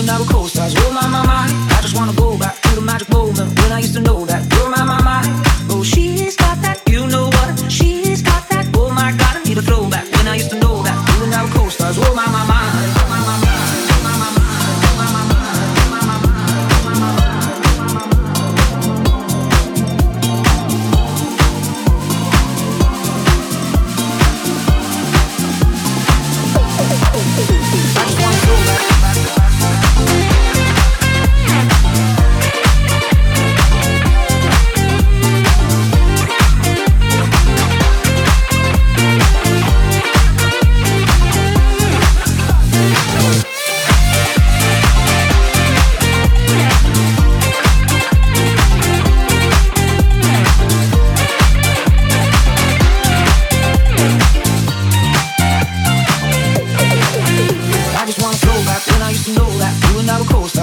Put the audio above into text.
and I were co-stars. Oh my, I just wanna go back to the magic moment when I used to know that you're my. Oh, she's got that, you know what? She's got that. Oh my God, I need a throwback when I used to know that you and I were co-stars. Oh my. I just wanna throw back when I used to know that you and I were coast.